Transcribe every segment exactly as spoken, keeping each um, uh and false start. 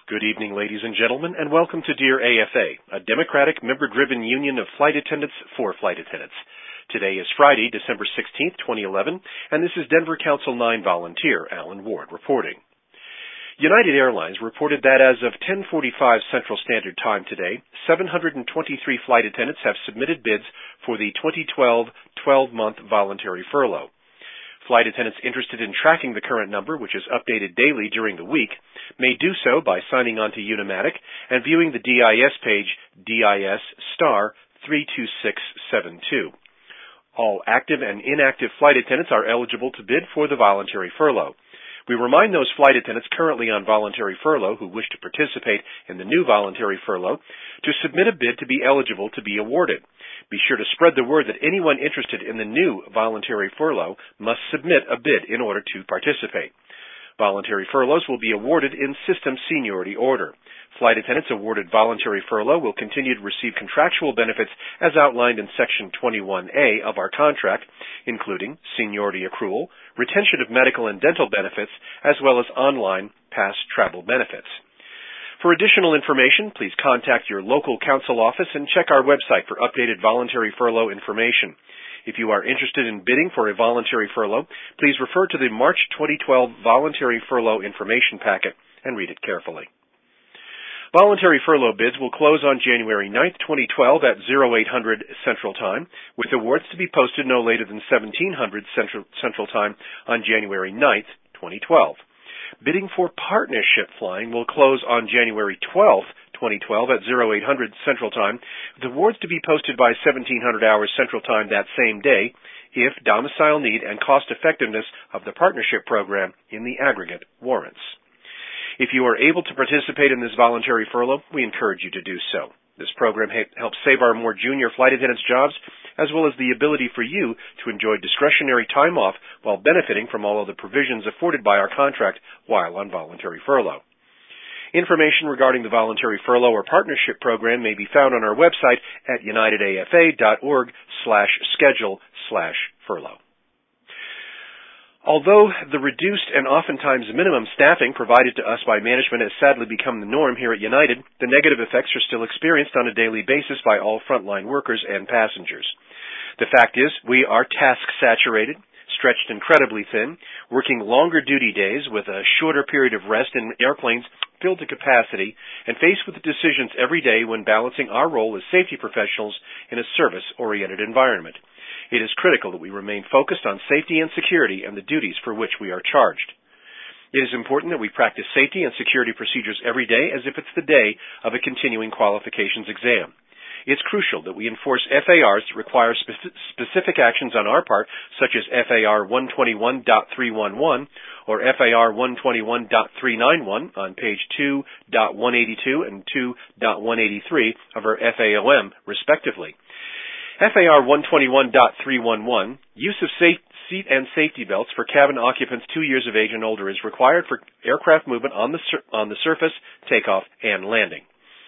Good evening, ladies and gentlemen, and welcome to Dear A F A, a democratic, member-driven union of flight attendants for flight attendants. Today is Friday, December sixteenth, twenty eleven, and this is Denver Council nine volunteer Alan Ward reporting. United Airlines reported that as of ten forty-five Central Standard Time today, seven hundred twenty-three flight attendants have submitted bids for the twenty twelve twelve-month voluntary furlough. Flight attendants interested in tracking the current number, which is updated daily during the week, may do so by signing on to Unimatic and viewing the D I S page D I S star three two six seven two. All active and inactive flight attendants are eligible to bid for the voluntary furlough. We remind those flight attendants currently on voluntary furlough who wish to participate in the new voluntary furlough to submit a bid to be eligible to be awarded. Be sure to spread the word that anyone interested in the new voluntary furlough must submit a bid in order to participate. Voluntary furloughs will be awarded in system seniority order. Flight attendants awarded voluntary furlough will continue to receive contractual benefits as outlined in Section twenty-one A of our contract, including seniority accrual, retention of medical and dental benefits, as well as online past travel benefits. For additional information, please contact your local council office and check our website for updated voluntary furlough information. If you are interested in bidding for a voluntary furlough, please refer to the March twenty twelve Voluntary Furlough Information Packet and read it carefully. Voluntary furlough bids will close on January ninth, twenty twelve at oh eight hundred Central Time, with awards to be posted no later than seventeen hundred Central, Central Time on January ninth, twenty twelve. Bidding for partnership flying will close on January twelfth, twenty twelve at oh eight hundred Central Time, with awards to be posted by seventeen hundred hours Central Time that same day if domicile need and cost effectiveness of the partnership program in the aggregate warrants. If you are able to participate in this voluntary furlough, we encourage you to do so. This program helps save our more junior flight attendants jobs, as well as the ability for you to enjoy discretionary time off while benefiting from all of the provisions afforded by our contract while on voluntary furlough. Information regarding the voluntary furlough or partnership program may be found on our website at unitedafa.org slash schedule slash furlough. Although the reduced and oftentimes minimum staffing provided to us by management has sadly become the norm here at United, the negative effects are still experienced on a daily basis by all frontline workers and passengers. The fact is, we are task-saturated, stretched incredibly thin, working longer duty days with a shorter period of rest in airplanes filled to capacity, and faced with decisions every day when balancing our role as safety professionals in a service-oriented environment. It is critical that we remain focused on safety and security and the duties for which we are charged. It is important that we practice safety and security procedures every day as if it's the day of a continuing qualifications exam. It's crucial that we enforce F A Rs that require spe- specific actions on our part, such as F A R one twenty-one point three eleven or F A R one twenty-one point three ninety-one on page two point one eighty-two and two point one eighty-three of our F A O M, respectively. F A R one twenty-one point three eleven, use of safe seat and safety belts for cabin occupants two years of age and older is required for aircraft movement on the sur- on the surface, takeoff, and landing.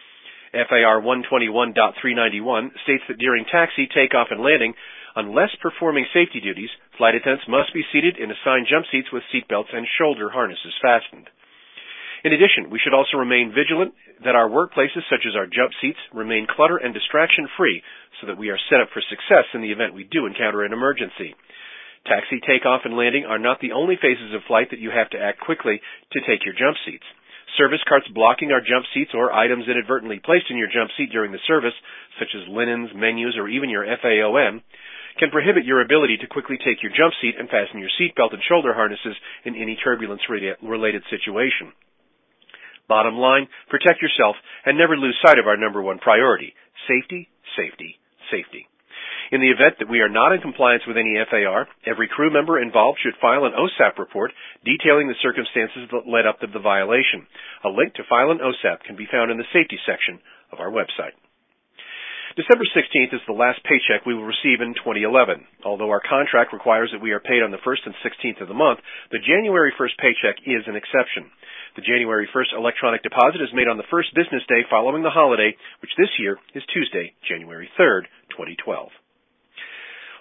F A R one twenty-one point three ninety-one states that during taxi, takeoff, and landing, unless performing safety duties, flight attendants must be seated in assigned jump seats with seat belts and shoulder harnesses fastened. In addition, we should also remain vigilant that our workplaces, such as our jump seats, remain clutter and distraction-free so that we are set up for success in the event we do encounter an emergency. Taxi, takeoff, and landing are not the only phases of flight that you have to act quickly to take your jump seats. Service carts blocking our jump seats or items inadvertently placed in your jump seat during the service, such as linens, menus, or even your F A O M, can prohibit your ability to quickly take your jump seat and fasten your seatbelt and shoulder harnesses in any turbulence-related situation. Bottom line, protect yourself and never lose sight of our number one priority, safety, safety, safety. In the event that we are not in compliance with any F A R, every crew member involved should file an O S A P report detailing the circumstances that led up to the violation. A link to file an O S A P can be found in the safety section of our website. December sixteenth is the last paycheck we will receive in twenty eleven. Although our contract requires that we are paid on the first and sixteenth of the month, the January first paycheck is an exception. The January first electronic deposit is made on the first business day following the holiday, which this year is Tuesday, January third, twenty twelve.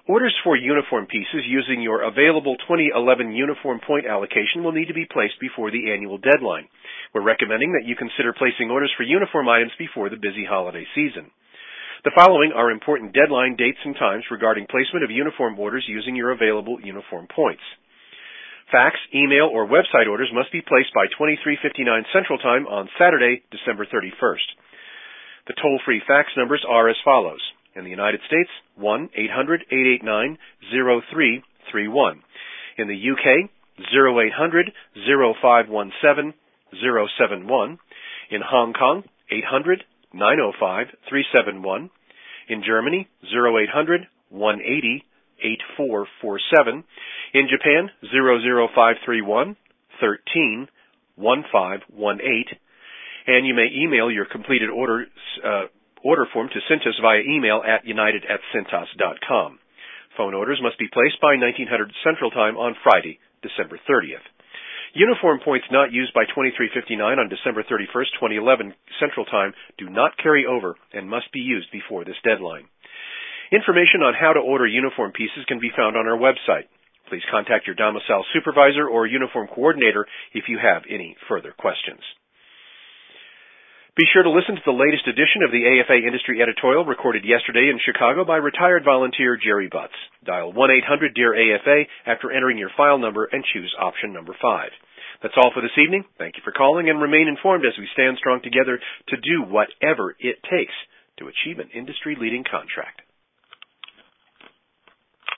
Orders for uniform pieces using your available twenty eleven uniform point allocation will need to be placed before the annual deadline. We're recommending that you consider placing orders for uniform items before the busy holiday season. The following are important deadline dates and times regarding placement of uniform orders using your available uniform points. Fax, email, or website orders must be placed by twenty-three fifty-nine Central Time on Saturday, December thirty-first. The toll-free fax numbers are as follows. In the United States, one eight hundred eight eight nine zero three three one. In the U K, zero eight hundred zero five one seven zero seven one. In Hong Kong, eight hundred nine oh five three seven one. In Germany, zero eight hundred one eighty eight four four seven. In Japan, zero zero five three one thirteen one five one eight. And you may email your completed orders, uh, order form to Cintas via email at united at cintas dot com. Phone orders must be placed by nineteen hundred Central Time on Friday, December thirtieth. Uniform points not used by twenty-three fifty-nine on December thirty-first, twenty eleven Central Time do not carry over and must be used before this deadline. Information on how to order uniform pieces can be found on our website. Please contact your domicile supervisor or uniform coordinator if you have any further questions. Be sure to listen to the latest edition of the A F A Industry Editorial recorded yesterday in Chicago by retired volunteer Jerry Butts. Dial one eight hundred D E A R A F A after entering your file number and choose option number five. That's all for this evening. Thank you for calling and remain informed as we stand strong together to do whatever it takes to achieve an industry-leading contract.